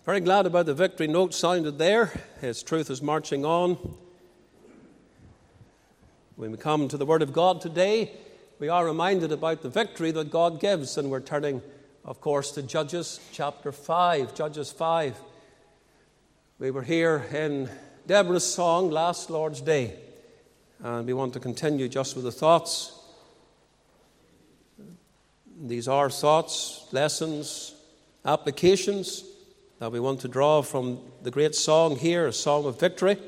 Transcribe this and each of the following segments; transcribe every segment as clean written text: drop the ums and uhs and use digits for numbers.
Very glad about the victory note sounded there. His truth is marching on. When we come to the Word of God today, we are reminded about the victory that God gives, and we're turning, of course, to Judges chapter 5. Judges 5. We were here in Deborah's song last Lord's Day, and we want to continue just with the thoughts. These are thoughts, lessons, applications that we want to draw from the great song here, a song of victory.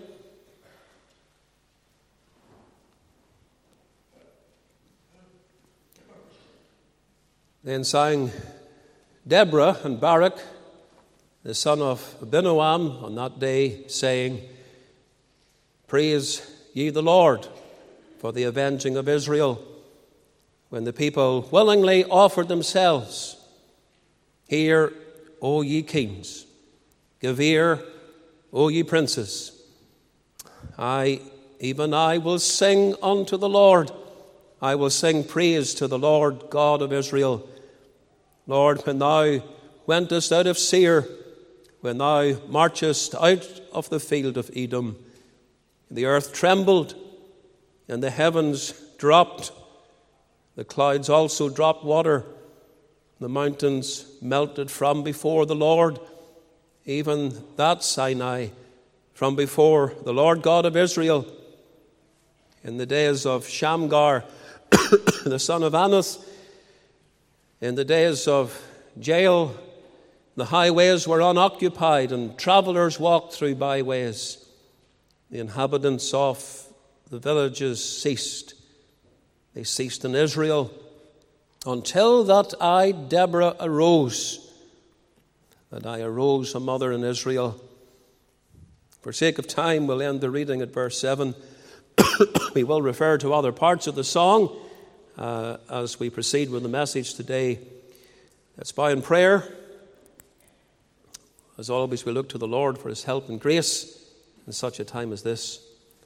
Then sang Deborah and Barak, the son of Abinoam, on that day, saying, "Praise ye the Lord for the avenging of Israel, when the people willingly offered themselves. Hear, O ye kings, give ear, O ye princes. Even I will sing unto the Lord. I will sing praise to the Lord God of Israel. Lord, when thou wentest out of Seir, when thou marchest out of the field of Edom, the earth trembled, and the heavens dropped. The clouds also dropped water. The mountains melted from before the Lord, even that Sinai, from before the Lord God of Israel. In the days of Shamgar, the son of Anath, in the days of Jael, the highways were unoccupied, and travelers walked through byways. The inhabitants of the villages ceased. They ceased in Israel, until that I, Deborah, arose, that I arose a mother in Israel." For sake of time, we'll end the reading at verse 7. We will refer to other parts of the song as we proceed with the message today. Let's bow in prayer. As always, we look to the Lord for his help and grace in such a time as this.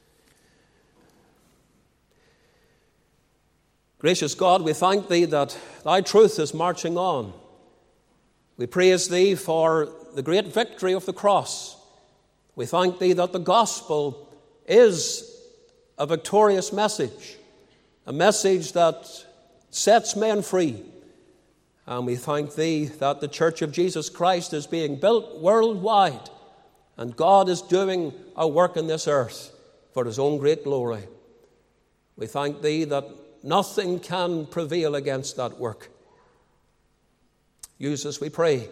Gracious God, we thank thee that thy truth is marching on. We praise thee for the great victory of the cross. We thank thee that the gospel is a victorious message, a message that sets men free. And we thank thee that the Church of Jesus Christ is being built worldwide, and God is doing a work in this earth for his own great glory. We thank thee that nothing can prevail against that work. Use us, we pray.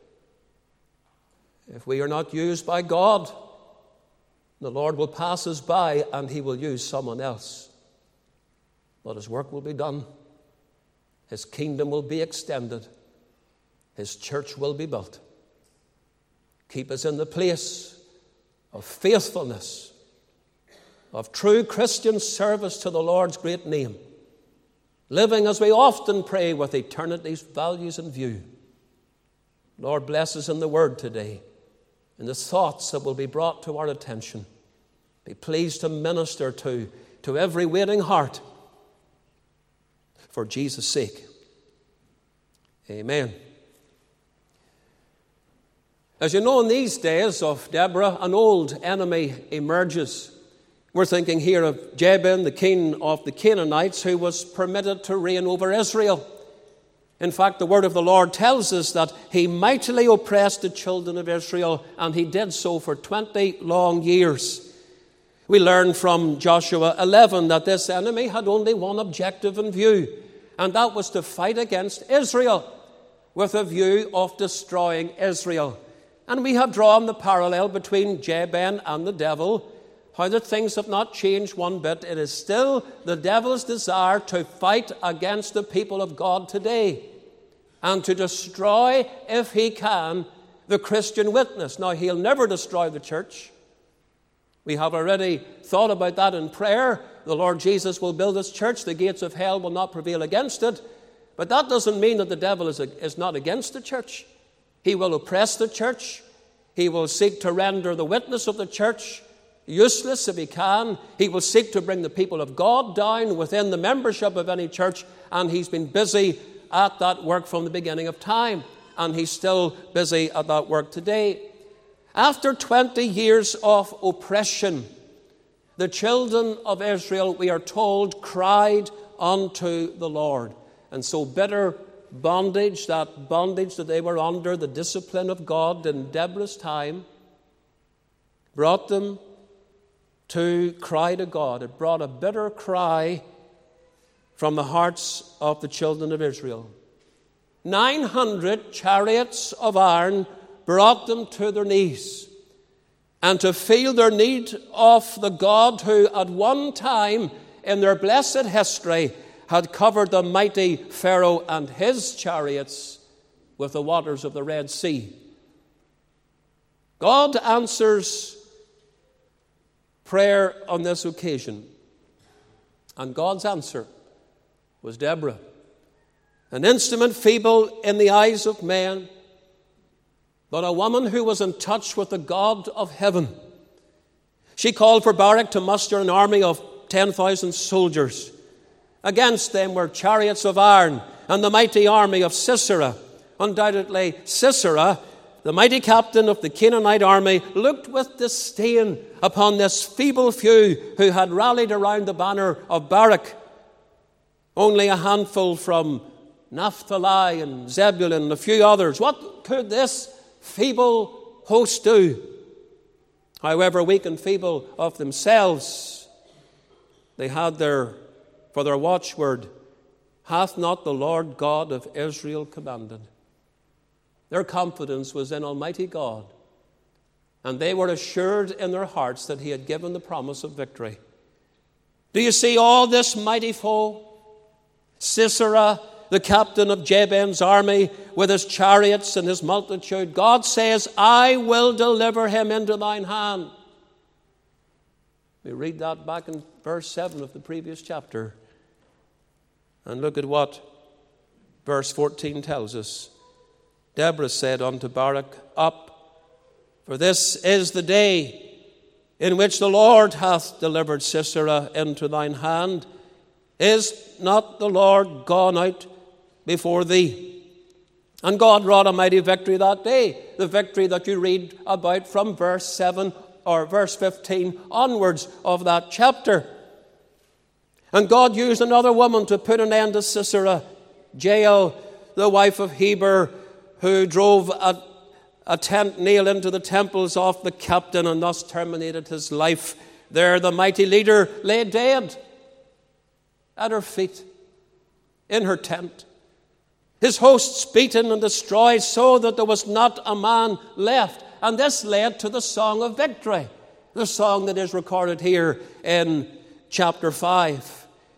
If we are not used by God, the Lord will pass us by and he will use someone else. But his work will be done. His kingdom will be extended. His church will be built. Keep us in the place of faithfulness, of true Christian service to the Lord's great name, living as we often pray with eternity's values in view. Lord, bless us in the word today, in the thoughts that will be brought to our attention. Be pleased to minister to every waiting heart, for Jesus' sake. Amen. As you know, in these days of Deborah, an old enemy emerges. We're thinking here of Jabin, the king of the Canaanites, who was permitted to reign over Israel. In fact, the word of the Lord tells us that he mightily oppressed the children of Israel, and he did so for 20 long years. We learn from Joshua 11 that this enemy had only one objective in view, and that was to fight against Israel with a view of destroying Israel. And we have drawn the parallel between Jabin and the devil, how that things have not changed one bit. It is still the devil's desire to fight against the people of God today and to destroy, if he can, the Christian witness. Now, he'll never destroy the church. We have already thought about that in prayer. The Lord Jesus will build his church. The gates of hell will not prevail against it. But that doesn't mean that the devil is not against the church. He will oppress the church. He will seek to render the witness of the church useless if he can. He will seek to bring the people of God down within the membership of any church, and he's been busy at that work from the beginning of time, and he's still busy at that work today. After 20 years of oppression, the children of Israel, we are told, cried unto the Lord. And so bitter bondage, that bondage that they were under, the discipline of God in Deborah's time, brought them to cry to God. It brought a bitter cry from the hearts of the children of Israel. 900 chariots of iron brought them to their knees, and to feel their need of the God who at one time in their blessed history had covered the mighty Pharaoh and his chariots with the waters of the Red Sea. God answers prayer on this occasion, and God's answer was Deborah, an instrument feeble in the eyes of men, but a woman who was in touch with the God of heaven. She called for Barak to muster an army of 10,000 soldiers. Against them were chariots of iron and the mighty army of Sisera. Undoubtedly, Sisera, the mighty captain of the Canaanite army, looked with disdain upon this feeble few who had rallied around the banner of Barak. Only a handful from Naphtali and Zebulun and a few others. What could this feeble host do? However weak and feeble of themselves, they had for their watchword, "Hath not the Lord God of Israel commanded?" Their confidence was in Almighty God, and they were assured in their hearts that He had given the promise of victory. Do you see all this mighty foe? Sisera, the captain of Jabin's army, with his chariots and his multitude. God says, "I will deliver him into thine hand." We read that back in verse 7 of the previous chapter. And look at what verse 14 tells us. Deborah said unto Barak, "Up, for this is the day in which the Lord hath delivered Sisera into thine hand. Is not the Lord gone out before thee?" And God wrought a mighty victory that day, the victory that you read about from verse 7 or verse 15 onwards of that chapter. And God used another woman to put an end to Sisera, Jael, the wife of Heber, who drove a tent nail into the temples of the captain and thus terminated his life. There the mighty leader lay dead at her feet in her tent. His hosts beaten and destroyed so that there was not a man left. And this led to the song of victory, the song that is recorded here in chapter 5.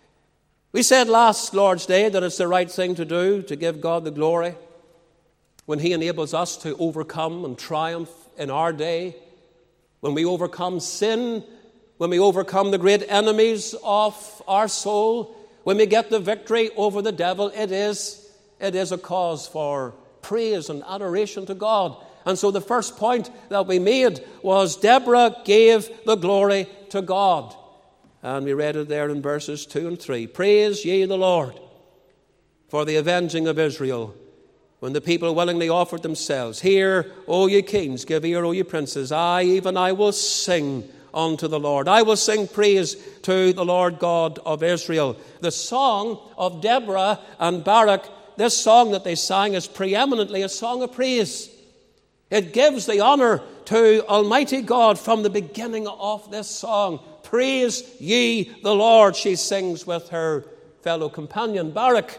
We said last Lord's Day that it's the right thing to do, to give God the glory when He enables us to overcome and triumph in our day, when we overcome sin, when we overcome the great enemies of our soul, when we get the victory over the devil. It is a cause for praise and adoration to God. And so the first point that we made was Deborah gave the glory to God. And we read it there in verses 2 and 3. "Praise ye the Lord for the avenging of Israel, when the people willingly offered themselves. Hear, O ye kings, give ear, O ye princes. Even I will sing unto the Lord. I will sing praise to the Lord God of Israel." The song of Deborah and Barak, this song that they sang, is preeminently a song of praise. It gives the honor to Almighty God from the beginning of this song. "Praise ye the Lord," she sings with her fellow companion Barak.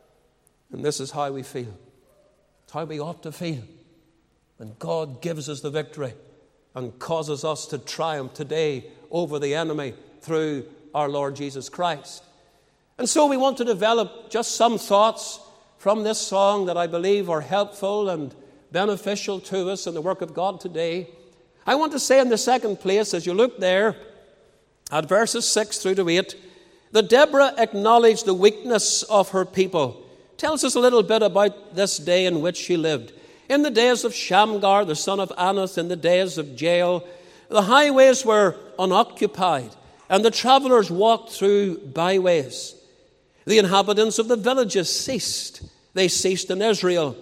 And this is how we feel. It's how we ought to feel when God gives us the victory and causes us to triumph today over the enemy through our Lord Jesus Christ. And so we want to develop just some thoughts from this song that I believe are helpful and beneficial to us in the work of God today. I want to say in the second place, as you look there at verses 6 through to 8, that Deborah acknowledged the weakness of her people. Tells us a little bit about this day in which she lived. "In the days of Shamgar, the son of Anath, in the days of Jael, the highways were unoccupied, and the travelers walked through byways. The inhabitants of the villages ceased. They ceased in Israel.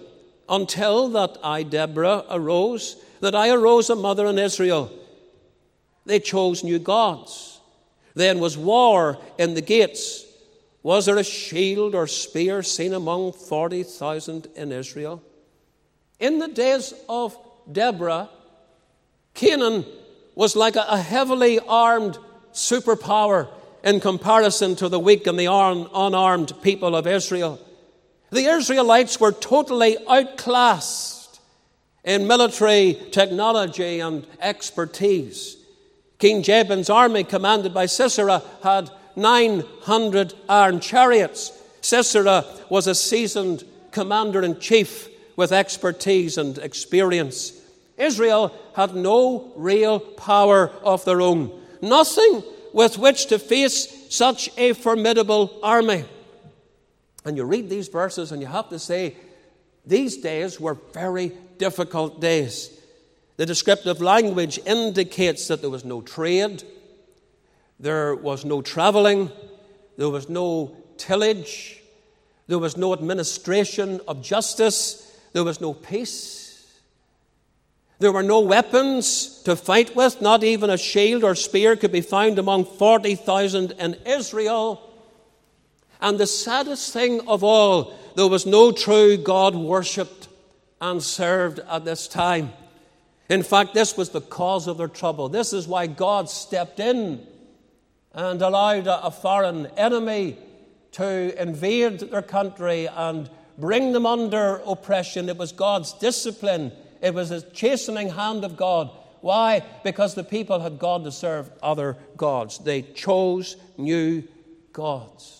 until that I, Deborah, arose, that I arose a mother in Israel. They chose new gods. Then was war in the gates. Was there a shield or spear seen among 40,000 in Israel? In the days of Deborah, Canaan was like a heavily armed superpower in comparison to the weak and the unarmed people of Israel. The Israelites were totally outclassed in military technology and expertise. King Jabin's army, commanded by Sisera, had 900 iron chariots. Sisera was a seasoned commander-in-chief with expertise and experience. Israel had no real power of their own, nothing with which to face such a formidable army. And you read these verses and you have to say, these days were very difficult days. The descriptive language indicates that there was no trade, there was no traveling, there was no tillage, there was no administration of justice, there was no peace. There were no weapons to fight with, not even a shield or spear could be found among 40,000 in Israel. And the saddest thing of all, there was no true God worshipped and served at this time. In fact, this was the cause of their trouble. This is why God stepped in and allowed a foreign enemy to invade their country and bring them under oppression. It was God's discipline. It was a chastening hand of God. Why? Because the people had gone to serve other gods. They chose new gods.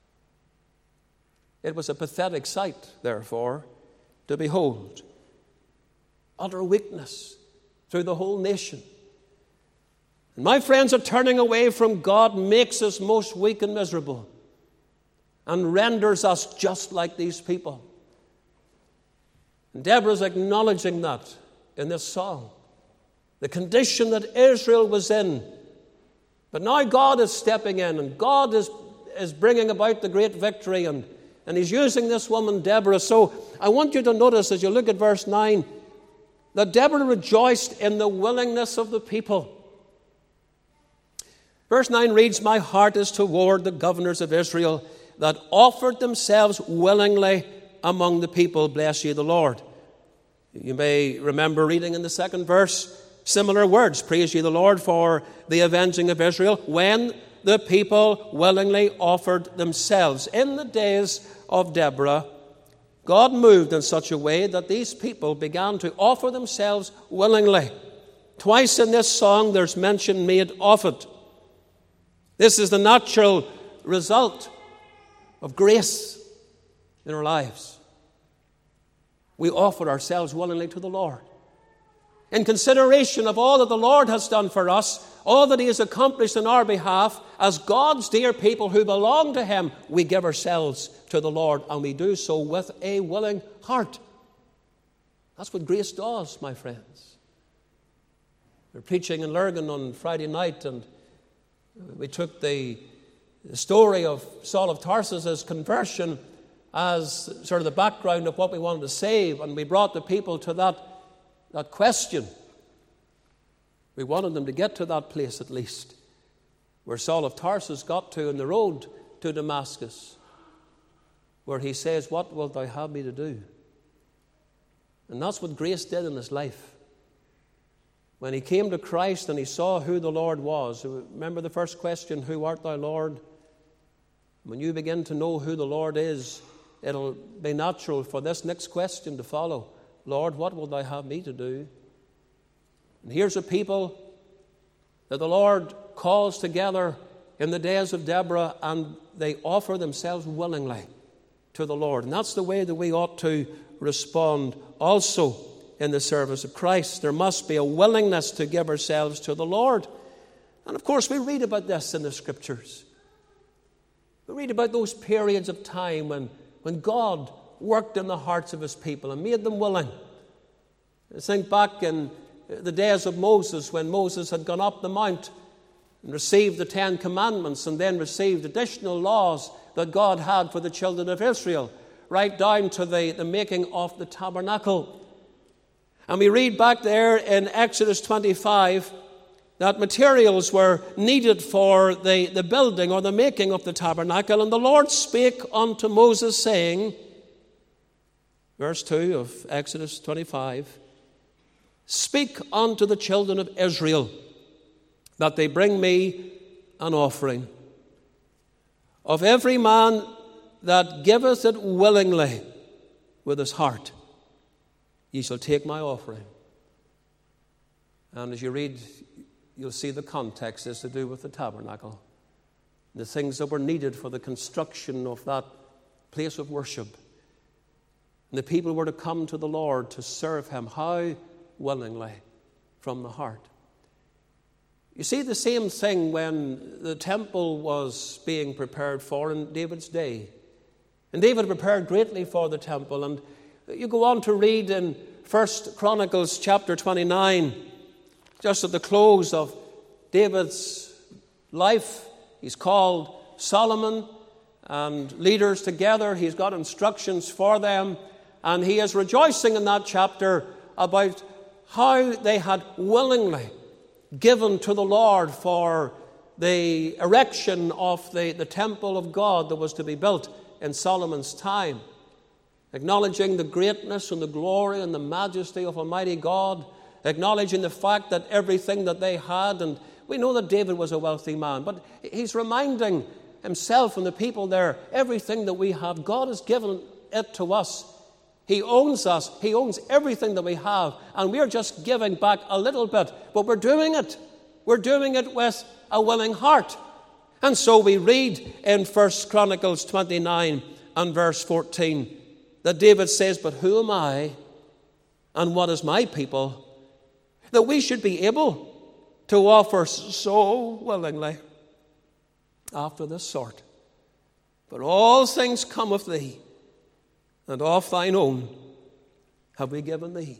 It was a pathetic sight, therefore, to behold. Utter weakness through the whole nation. And my friends, a turning away from God makes us most weak and miserable and renders us just like these people. And Deborah's acknowledging that in this song. The condition that Israel was in. But now God is stepping in and God is bringing about the great victory and he's using this woman, Deborah. So I want you to notice as you look at verse 9 that Deborah rejoiced in the willingness of the people. Verse 9 reads, "My heart is toward the governors of Israel that offered themselves willingly among the people. Bless ye the Lord." You may remember reading in the second verse similar words. "Praise ye the Lord for the avenging of Israel, when the people willingly offered themselves." In the days of Deborah, God moved in such a way that these people began to offer themselves willingly. Twice in this song there's mention made of it. This is the natural result of grace in our lives. We offer ourselves willingly to the Lord. In consideration of all that the Lord has done for us, all that He has accomplished on our behalf, as God's dear people who belong to Him, we give ourselves to the Lord, and we do so with a willing heart. That's what grace does, my friends. We were preaching in Lurgan on Friday night, and we took the story of Saul of Tarsus' conversion as sort of the background of what we wanted to say, and we brought the people to that question. We wanted them to get to that place at least, where Saul of Tarsus got to in the road to Damascus, where he says, "What wilt thou have me to do?" And that's what grace did in his life. When he came to Christ and he saw who the Lord was, remember the first question, "Who art thou, Lord?" When you begin to know who the Lord is, it'll be natural for this next question to follow. "Lord, what wilt thou have me to do?" And here's a people that the Lord calls together in the days of Deborah, and they offer themselves willingly to the Lord. And that's the way that we ought to respond also in the service of Christ. There must be a willingness to give ourselves to the Lord. And of course, we read about this in the Scriptures. We read about those periods of time when God worked in the hearts of His people and made them willing. I think back in the days of Moses, when Moses had gone up the mount and received the 10 Commandments and then received additional laws that God had for the children of Israel. right down to the making of the tabernacle. And we read back there in Exodus 25 that materials were needed for the building or the making of the tabernacle. And the Lord spake unto Moses, saying, verse 2 of Exodus 25, speak unto the children of Israel, that they bring me an offering. Of every man that giveth it willingly with his heart, ye shall take my offering. And as you read, you'll see the context is to do with the tabernacle, the things that were needed for the construction of that place of worship. And the people were to come to the Lord to serve him. How willingly? From the heart. You see the same thing when the temple was being prepared for in David's day. And David prepared greatly for the temple. And you go on to read in 1 Chronicles chapter 29, just at the close of David's life. He's called Solomon and leaders together. He's got instructions for them. And he is rejoicing in that chapter about how they had willingly given to the Lord for the erection of the temple of God that was to be built in Solomon's time, acknowledging the greatness and the glory and the majesty of Almighty God, acknowledging the fact that everything that they had, and we know that David was a wealthy man, but he's reminding himself and the people there, everything that we have, God has given it to us. He owns us. He owns everything that we have. And we're just giving back a little bit. But we're doing it. We're doing it with a willing heart. And so we read in 1 Chronicles 29 and verse 14 that David says, but who am I and what is my people that we should be able to offer so willingly after this sort? But all things come of thee, and of thine own have we given thee.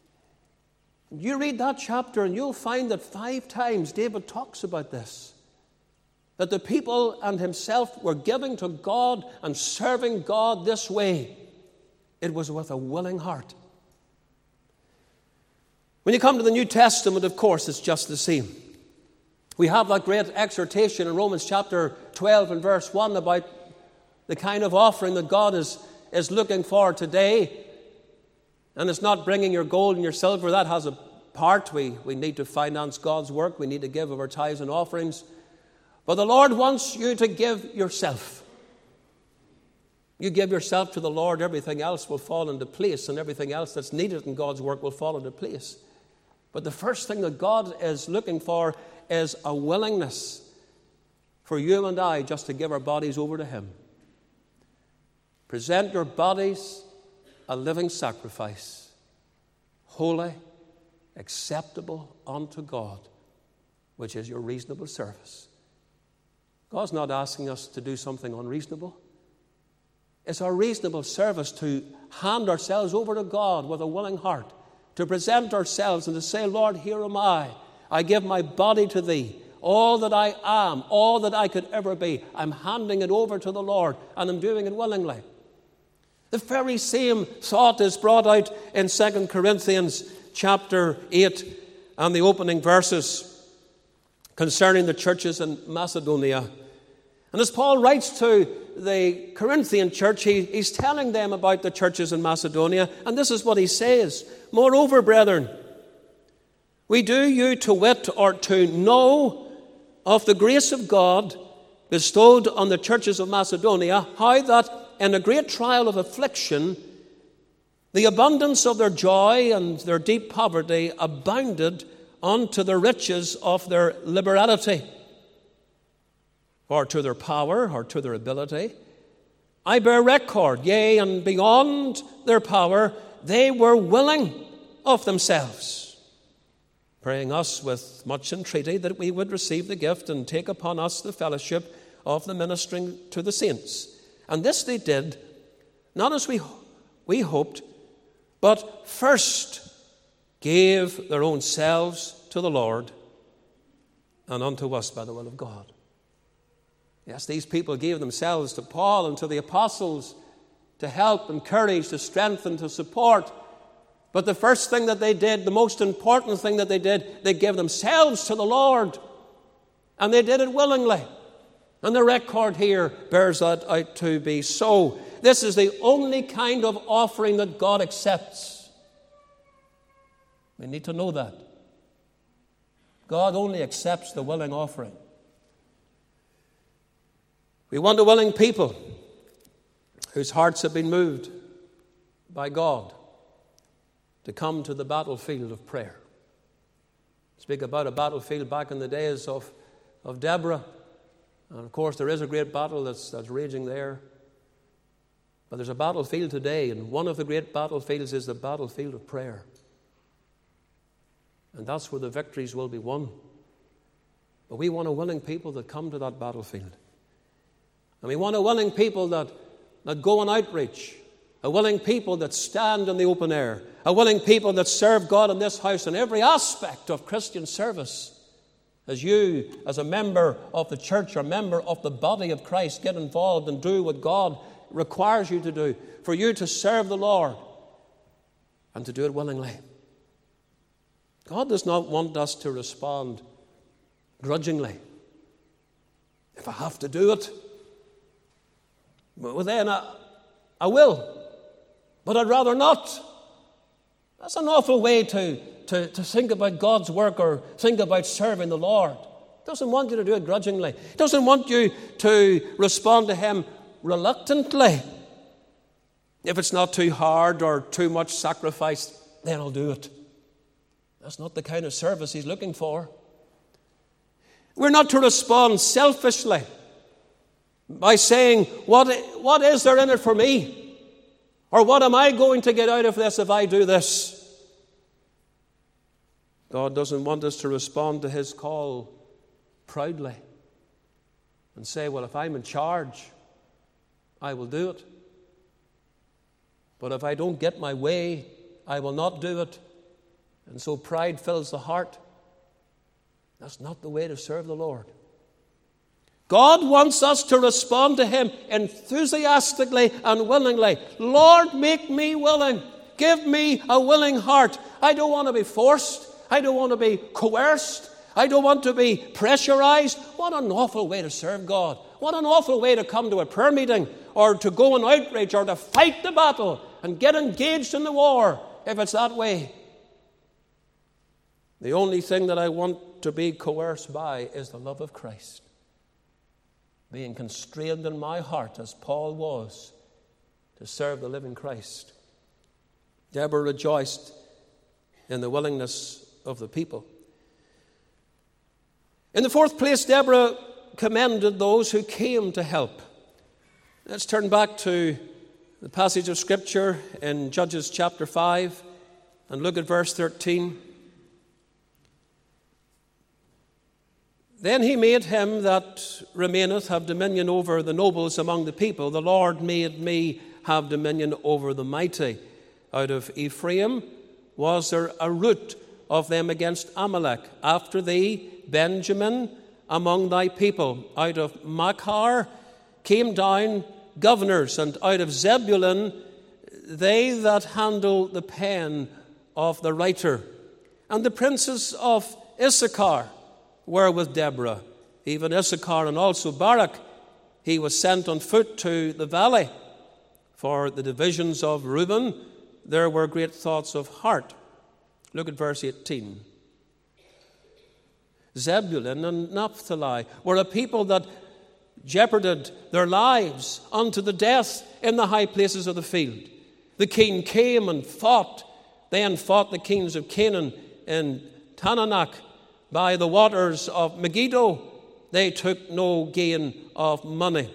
You read that chapter and you'll find that 5 times David talks about this. That the people and himself were giving to God and serving God this way. It was with a willing heart. When you come to the New Testament, of course, it's just the same. We have that great exhortation in Romans chapter 12 and verse 1 about the kind of offering that God is looking for today. And it's not bringing your gold and your silver. That has a part. We need to finance God's work. We need to give of our tithes and offerings. But the Lord wants you to give yourself. You give yourself to the Lord, everything else will fall into place, and everything else that's needed in God's work will fall into place. But the first thing that God is looking for is a willingness for you and I just to give our bodies over to Him. Present your bodies a living sacrifice, holy, acceptable unto God, which is your reasonable service. God's not asking us to do something unreasonable. It's our reasonable service to hand ourselves over to God with a willing heart, to present ourselves and to say, Lord, here am I. I give my body to Thee. All that I am, all that I could ever be, I'm handing it over to the Lord, and I'm doing it willingly. The very same thought is brought out in 2 Corinthians chapter 8 and the opening verses concerning the churches in Macedonia. And as Paul writes to the Corinthian church, he's telling them about the churches in Macedonia, and this is what he says. Moreover, brethren, we do you to wit or to know of the grace of God bestowed on the churches of Macedonia, how that in a great trial of affliction, the abundance of their joy and their deep poverty abounded unto the riches of their liberality, or to their power, or to their ability. I bear record, yea, and beyond their power, they were willing of themselves, praying us with much entreaty that we would receive the gift and take upon us the fellowship of the ministering to the saints. And this they did, not as we hoped, but first gave their own selves to the Lord and unto us by the will of God. Yes, these people gave themselves to Paul and to the apostles to help, encourage, to strengthen, to support. But the first thing that they did, the most important thing that they did, they gave themselves to the Lord. And they did it willingly. And the record here bears that out to be so. This is the only kind of offering that God accepts. We need to know that. God only accepts the willing offering. We want a willing people whose hearts have been moved by God to come to the battlefield of prayer. Speak about a battlefield back in the days of Deborah. And of course, there is a great battle that's raging there. But there's a battlefield today, and one of the great battlefields is the battlefield of prayer. And that's where the victories will be won. But we want a willing people that come to that battlefield. And we want a willing people that go on outreach, a willing people that stand in the open air, a willing people that serve God in this house in every aspect of Christian service. As you, as a member of the church or member of the body of Christ, get involved and do what God requires you to do, for you to serve the Lord and to do it willingly. God does not want us to respond grudgingly. If I have to do it, well then I will. But I'd rather not. That's an awful way to think about God's work or think about serving the Lord. He doesn't want you to do it grudgingly. He doesn't want you to respond to Him reluctantly. If it's not too hard or too much sacrifice, then I'll do it. That's not the kind of service He's looking for. We're not to respond selfishly by saying, what is there in it for me? Or what am I going to get out of this if I do this? God doesn't want us to respond to His call proudly and say, well, if I'm in charge, I will do it. But if I don't get my way, I will not do it. And so pride fills the heart. That's not the way to serve the Lord. God wants us to respond to Him enthusiastically and willingly. Lord, make me willing. Give me a willing heart. I don't want to be forced. I don't want to be coerced. I don't want to be pressurized. What an awful way to serve God. What an awful way to come to a prayer meeting or to go on outreach or to fight the battle and get engaged in the war if it's that way. The only thing that I want to be coerced by is the love of Christ. Being constrained in my heart, as Paul was, to serve the living Christ. Deborah rejoiced in the willingness of the people. In the fourth place, Deborah commended those who came to help. Let's turn back to the passage of Scripture in Judges chapter 5 and look at verse 13. Then he made him that remaineth have dominion over the nobles among the people. The Lord made me have dominion over the mighty. Out of Ephraim was there a root of them against Amalek. After thee, Benjamin, among thy people. Out of Machar came down governors, and out of Zebulun they that handle the pen of the writer. And the princes of Issachar were with Deborah, even Issachar and also Barak. He was sent on foot to the valley. For the divisions of Reuben, there were great thoughts of heart. Look at verse 18. Zebulun and Naphtali were a people that jeoparded their lives unto the death in the high places of the field. The king came and fought, then fought the kings of Canaan in Tananach. By the waters of Megiddo, they took no gain of money.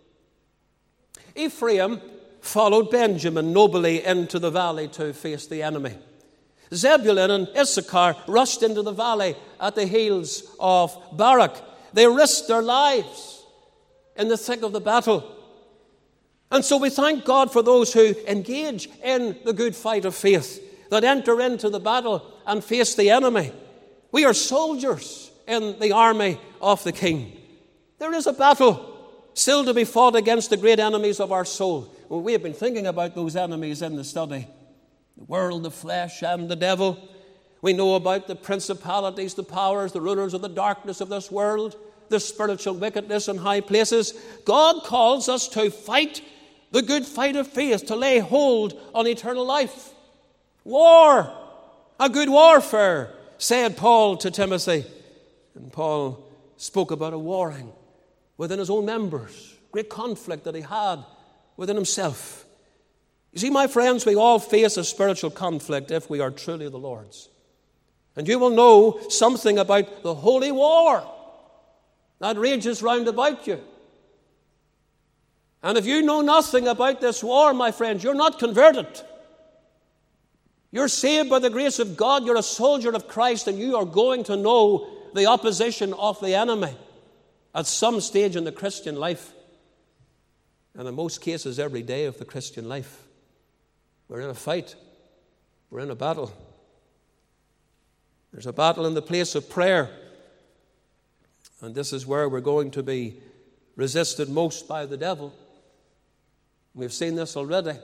Ephraim followed Benjamin nobly into the valley to face the enemy. Zebulun and Issachar rushed into the valley at the heels of Barak. They risked their lives in the thick of the battle. And so we thank God for those who engage in the good fight of faith, that enter into the battle and face the enemy. We are soldiers in the army of the King. There is a battle still to be fought against the great enemies of our soul. we have been thinking about those enemies in the study. The world, the flesh, and the devil. We know about the principalities, the powers, the rulers of the darkness of this world, the spiritual wickedness in high places. God calls us to fight the good fight of faith, to lay hold on eternal life. War, a good warfare, said Paul to Timothy. And Paul spoke about a warring within his own members, great conflict that he had within himself. You see, my friends, we all face a spiritual conflict if we are truly the Lord's. And you will know something about the holy war that rages round about you. And if you know nothing about this war, my friends, you're not converted. You're saved by the grace of God. You're a soldier of Christ, and you are going to know the opposition of the enemy at some stage in the Christian life. And in most cases, every day of the Christian life. We're in a fight. We're in a battle. There's a battle in the place of prayer. And this is where we're going to be resisted most by the devil. We've seen this already.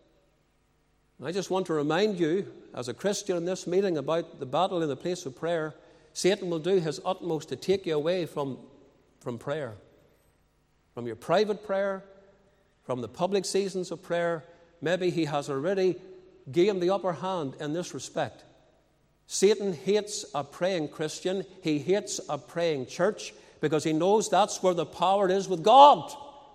I just want to remind you, as a Christian in this meeting, about the battle in the place of prayer. Satan will do his utmost to take you away from prayer, from your private prayer, from the public seasons of prayer. Maybe he has already gained the upper hand in this respect. Satan hates a praying Christian. He hates a praying church because he knows that's where the power is with God.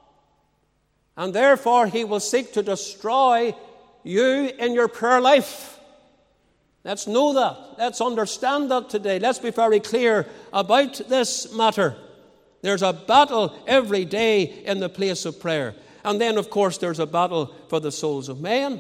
And therefore, he will seek to destroy you in your prayer life. Let's know that. Let's understand that today. Let's be very clear about this matter. There's a battle every day in the place of prayer. And then, of course, there's a battle for the souls of men.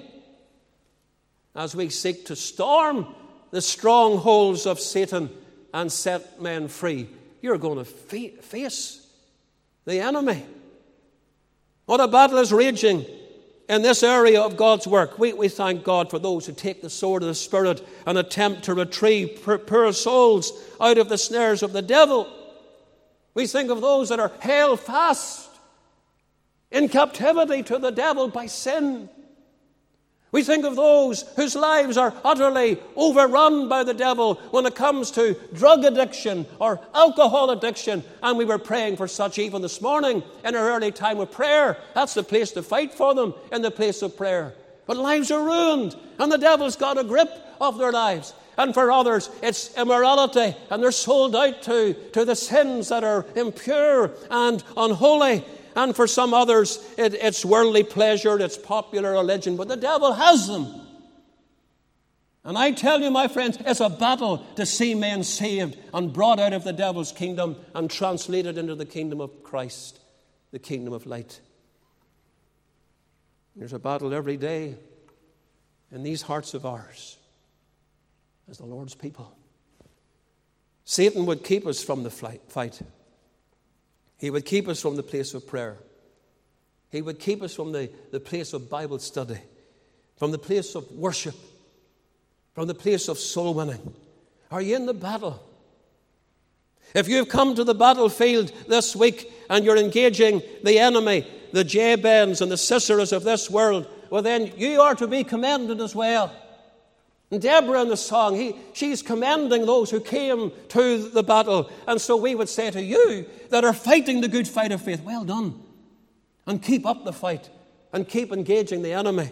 As we seek to storm the strongholds of Satan and set men free, you're going to face the enemy. What a battle is raging in this area of God's work. We thank God for those who take the sword of the Spirit and attempt to retrieve poor souls out of the snares of the devil. We think of those that are held fast in captivity to the devil by sin. We think of those whose lives are utterly overrun by the devil when it comes to drug addiction or alcohol addiction. And we were praying for such even this morning in our early time of prayer. That's the place to fight for them, in the place of prayer. But lives are ruined, and the devil's got a grip of their lives. And for others, it's immorality, and they're sold out to the sins that are impure and unholy. And for some others, it's worldly pleasure, it's popular religion, but the devil has them. And I tell you, my friends, it's a battle to see men saved and brought out of the devil's kingdom and translated into the kingdom of Christ, the kingdom of light. There's a battle every day in these hearts of ours as the Lord's people. Satan would keep us from the fight. He would keep us from the place of prayer. He would keep us from the place of Bible study, from the place of worship, from the place of soul winning. Are you in the battle? If you've come to the battlefield this week and you're engaging the enemy, the Jabins and the Siseras of this world, well then you are to be commended as well. And Deborah in the song, she's commending those who came to the battle. And so we would say to you that are fighting the good fight of faith, well done. And keep up the fight and keep engaging the enemy.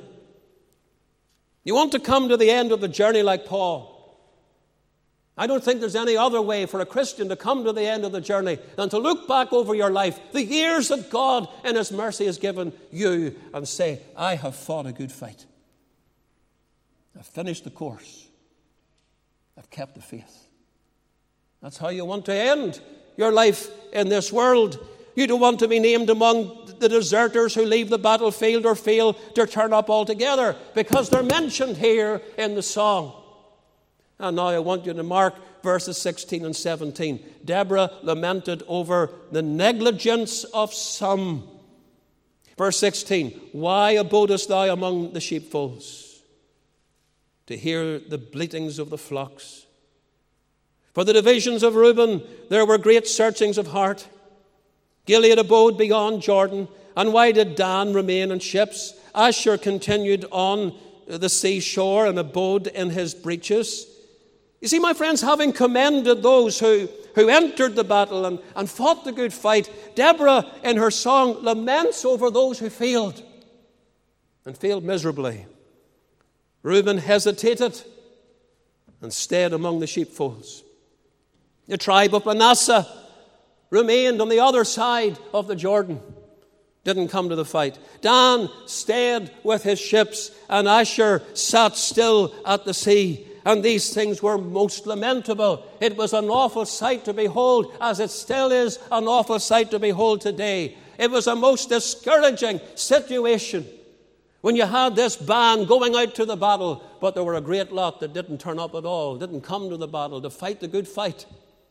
You want to come to the end of the journey like Paul. I don't think there's any other way for a Christian to come to the end of the journey than to look back over your life, the years that God in His mercy has given you, and say, I have fought a good fight. I've finished the course. I've kept the faith. That's how you want to end your life in this world. You don't want to be named among the deserters who leave the battlefield or fail to turn up altogether, because they're mentioned here in the song. And now I want you to mark verses 16 and 17. Deborah lamented over the negligence of some. Verse 16, why abodest thou among the sheepfolds, to hear the bleatings of the flocks? For the divisions of Reuben there were great searchings of heart. Gilead abode beyond Jordan. And why did Dan remain in ships? Asher continued on the seashore and abode in his breeches. You see, my friends, having commended those who entered the battle and fought the good fight, Deborah in her song laments over those who failed and failed miserably. Reuben hesitated and stayed among the sheepfolds. The tribe of Manasseh remained on the other side of the Jordan, didn't come to the fight. Dan stayed with his ships, and Asher sat still at the sea. And these things were most lamentable. It was an awful sight to behold, as it still is an awful sight to behold today. It was a most discouraging situation when you had this band going out to the battle, but there were a great lot that didn't turn up at all, didn't come to the battle to fight the good fight.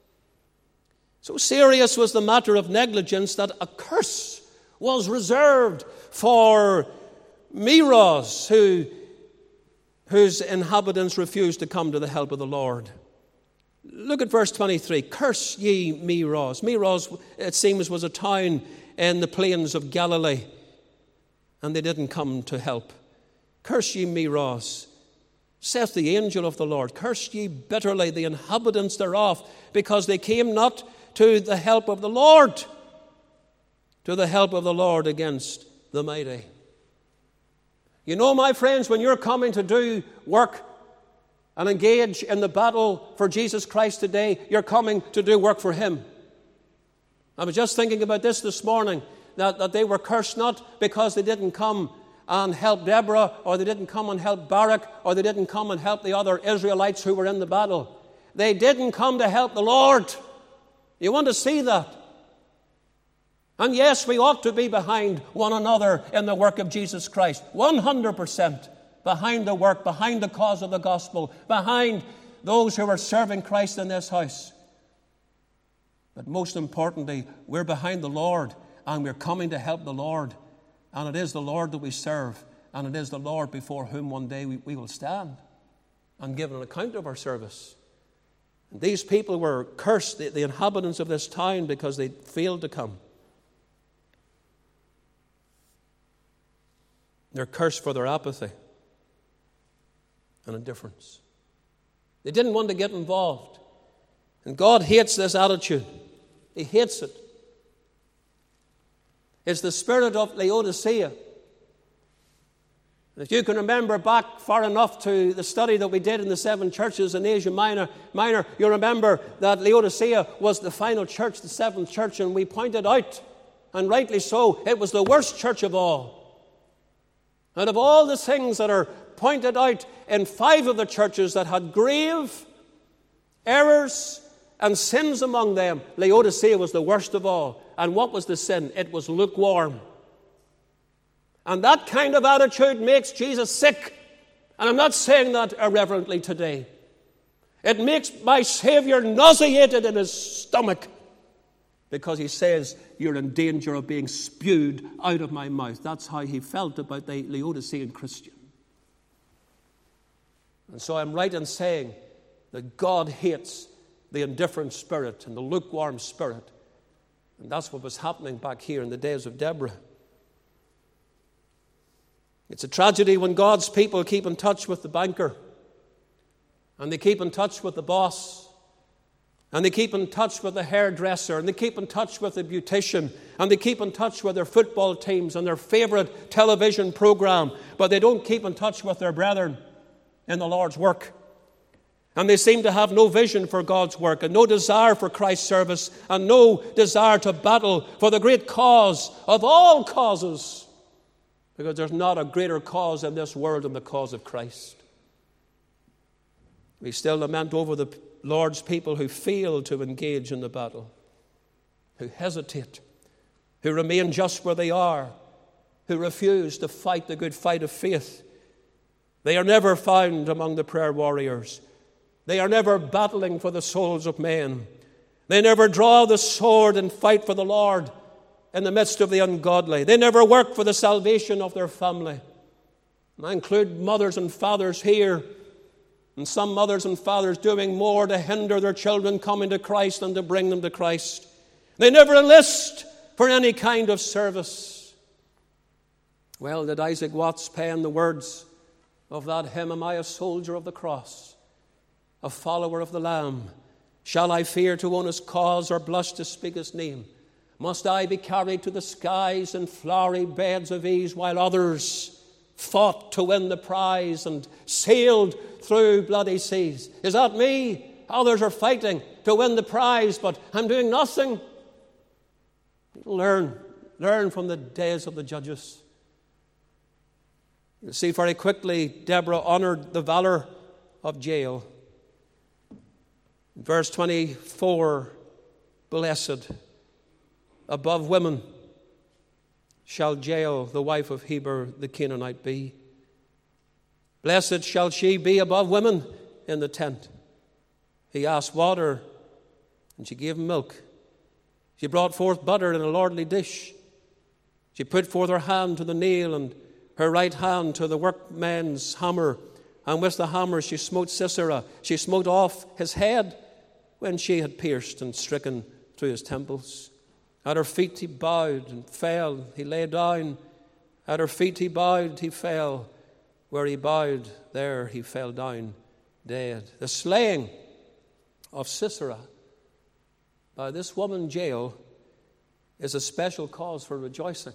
So serious was the matter of negligence that a curse was reserved for Meroz, whose inhabitants refused to come to the help of the Lord. Look at verse 23. Curse ye Meroz. Meroz, it seems, was a town in the plains of Galilee, and they didn't come to help. Curse ye Meroz, saith the angel of the Lord. Curse ye bitterly the inhabitants thereof, because they came not to the help of the Lord, to the help of the Lord against the mighty. You know, my friends, when you're coming to do work and engage in the battle for Jesus Christ today, you're coming to do work for Him. I was just thinking about this morning, that they were cursed not because they didn't come and help Deborah, or they didn't come and help Barak, or they didn't come and help the other Israelites who were in the battle. They didn't come to help the Lord. You want to see that? And yes, we ought to be behind one another in the work of Jesus Christ. 100% behind the work, behind the cause of the gospel, behind those who are serving Christ in this house. But most importantly, we're behind the Lord, and we're coming to help the Lord. And it is the Lord that we serve, and it is the Lord before whom one day we will stand and give an account of our service. And these people were cursed, the inhabitants of this town, because they failed to come. They're cursed for their apathy and indifference. They didn't want to get involved. And God hates this attitude. He hates it. It's the spirit of Laodicea. If you can remember back far enough to the study that we did in the 7 churches in Asia Minor, you'll remember that Laodicea was the final church, the 7th church, and we pointed out, and rightly so, it was the worst church of all. Out of all the things that are pointed out in 5 of the churches that had grave errors and sins among them, Laodicea was the worst of all. And what was the sin? It was lukewarm. And that kind of attitude makes Jesus sick. And I'm not saying that irreverently today. It makes my Savior nauseated in his stomach, because he says, you're in danger of being spewed out of my mouth. That's how he felt about the Laodicean Christian. And so I'm right in saying that God hates the indifferent spirit and the lukewarm spirit. And that's what was happening back here in the days of Deborah. It's a tragedy when God's people keep in touch with the banker, and they keep in touch with the boss, and they keep in touch with the hairdresser, and they keep in touch with the beautician, and they keep in touch with their football teams and their favorite television program, but they don't keep in touch with their brethren in the Lord's work. And they seem to have no vision for God's work, and no desire for Christ's service, and no desire to battle for the great cause of all causes, because there's not a greater cause in this world than the cause of Christ. We still lament over the Lord's people who fail to engage in the battle, who hesitate, who remain just where they are, who refuse to fight the good fight of faith. They are never found among the prayer warriors. They are never battling for the souls of men. They never draw the sword and fight for the Lord in the midst of the ungodly. They never work for the salvation of their family. And I include mothers and fathers here, and some mothers and fathers doing more to hinder their children coming to Christ than to bring them to Christ. They never enlist for any kind of service. Well, did Isaac Watts pen the words of that hymn, "Am I a soldier of the cross, a follower of the Lamb? Shall I fear to own his cause or blush to speak his name? Must I be carried to the skies in flowery beds of ease, while others fought to win the prize and sailed through bloody seas? Is that me? Others are fighting to win the prize, but I'm doing nothing." Learn from the days of the judges. You see, very quickly, Deborah honored the valor of Jael. Verse 24, "Blessed above women shall Jael, the wife of Heber the Canaanite, be. Blessed shall she be above women in the tent. He asked water, and she gave him milk. She brought forth butter in a lordly dish. She put forth her hand to the nail, and her right hand to the workman's hammer. And with the hammer she smote Sisera. She smote off his head when she had pierced and stricken through his temples. At her feet he bowed and fell. He lay down. At her feet he bowed, he fell. Where he bowed, there he fell down dead." The slaying of Sisera by this woman Jael is a special cause for rejoicing.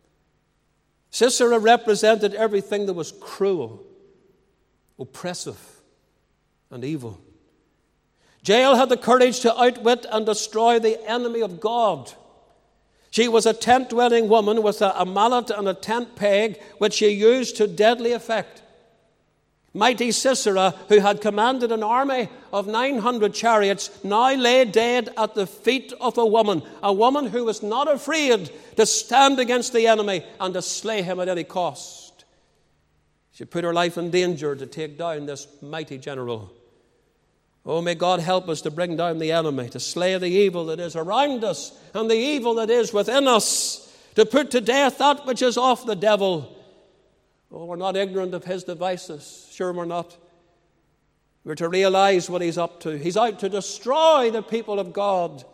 Sisera represented everything that was cruel, oppressive, and evil. Jael had the courage to outwit and destroy the enemy of God. She was a tent-dwelling woman with a mallet and a tent peg, which she used to deadly effect. Mighty Sisera, who had commanded an army of 900 chariots, now lay dead at the feet of a woman who was not afraid to stand against the enemy and to slay him at any cost. She put her life in danger to take down this mighty general. Oh, may God help us to bring down the enemy, to slay the evil that is around us and the evil that is within us, to put to death that which is of the devil. Oh, we're not ignorant of his devices. Sure we're not. We're to realize what he's up to. He's out to destroy the people of God.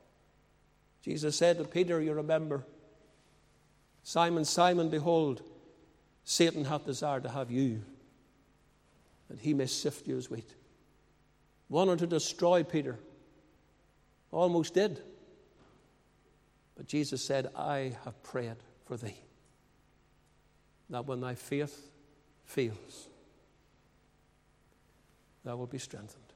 Jesus said to Peter, you remember, "Simon, Simon, behold, Satan hath desired to have you, that he may sift you as wheat." Wanted to destroy Peter. Almost did. But Jesus said, "I have prayed for thee, that when thy faith fails, thou wilt be strengthened."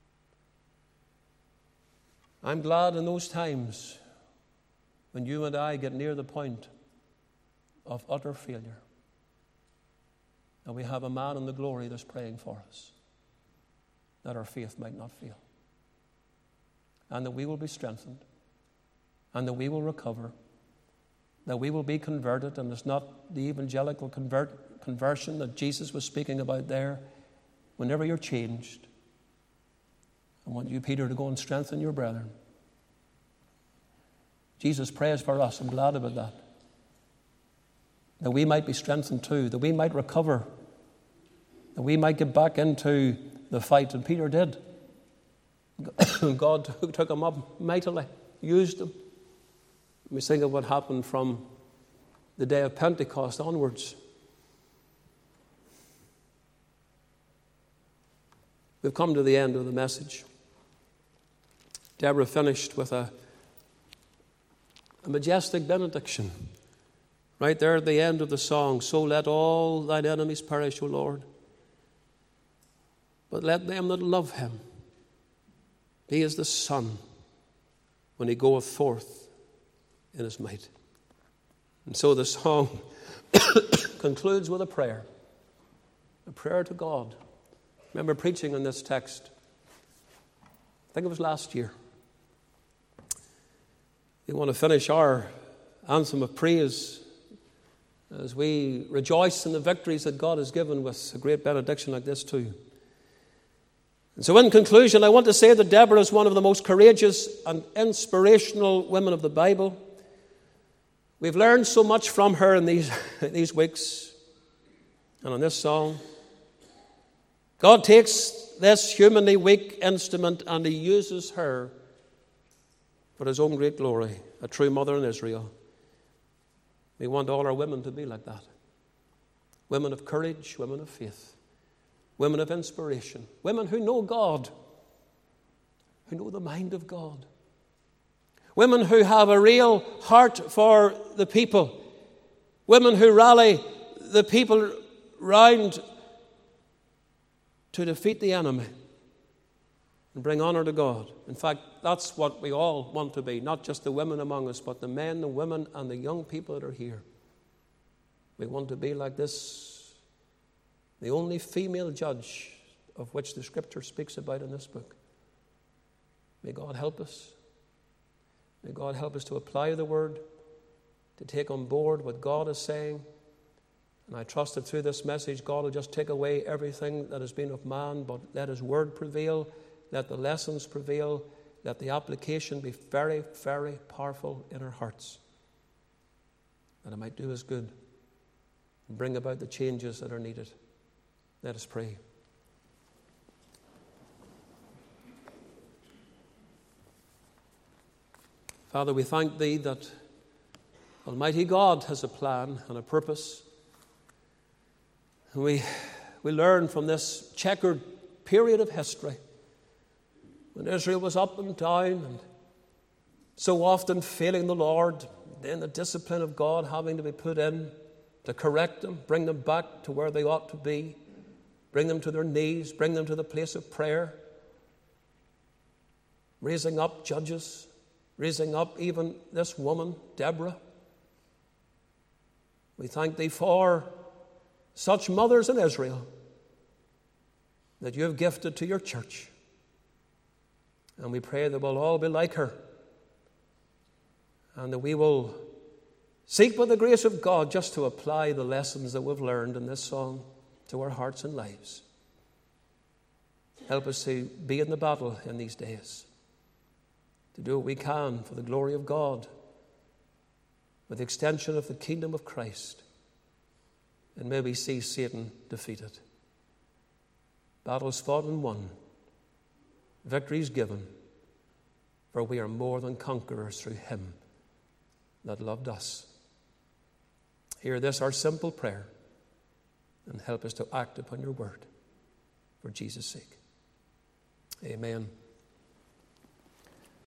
I'm glad in those times when you and I get near the point of utter failure, and we have a man in the glory that's praying for us, that our faith might not fail, and that we will be strengthened, and that we will recover, that we will be converted. And it's not the evangelical conversion that Jesus was speaking about there. Whenever you're changed, I want you, Peter, to go and strengthen your brethren. Jesus prays for us. I'm glad about that. That we might be strengthened too, that we might recover, that we might get back into the fight. And Peter did. God took him up mightily, used him. We think of what happened from the day of Pentecost onwards. We've come to the end of the message. Deborah finished with a majestic benediction right there at the end of the song. "So let all thine enemies perish, O Lord, but let them that love him be as the sun when he goeth forth in his might." And so the song concludes with a prayer to God. I remember preaching on this text, I think it was last year. We want to finish our anthem of praise as we rejoice in the victories that God has given with a great benediction like this too. And so in conclusion, I want to say that Deborah is one of the most courageous and inspirational women of the Bible. We've learned so much from her in these weeks and on this song. God takes this humanly weak instrument and he uses her for his own great glory, a true mother in Israel. We want all our women to be like that. women of courage, women of faith, women of inspiration, women who know God, who know the mind of God, women who have a real heart for the people, women who rally the people round to defeat the enemy and bring honor to God. In fact, that's what we all want to be, not just the women among us, but the men, the women, and the young people that are here. We want to be like this, the only female judge of which the Scripture speaks about in this book. May God help us. May God help us to apply the Word, to take on board what God is saying. And I trust that through this message, God will just take away everything that has been of man, but let His Word prevail, let the lessons prevail, let the application be very, very powerful in our hearts, that it might do us good and bring about the changes that are needed. Let us pray. Father, we thank Thee that Almighty God has a plan and a purpose. And we learn from this checkered period of history when Israel was up and down and so often failing the Lord, then the discipline of God having to be put in to correct them, bring them back to where they ought to be, bring them to their knees, bring them to the place of prayer, raising up judges, raising up even this woman, Deborah. We thank Thee for such mothers in Israel that You have gifted to Your church. And we pray that we'll all be like her, and that we will seek by the grace of God just to apply the lessons that we've learned in this song to our hearts and lives. Help us to be in the battle in these days, to do what we can for the glory of God, with the extension of the kingdom of Christ. And may we see Satan defeated. Battles fought and won. Victories given. For we are more than conquerors through Him that loved us. Hear this, our simple prayer, and help us to act upon Your word for Jesus' sake. Amen.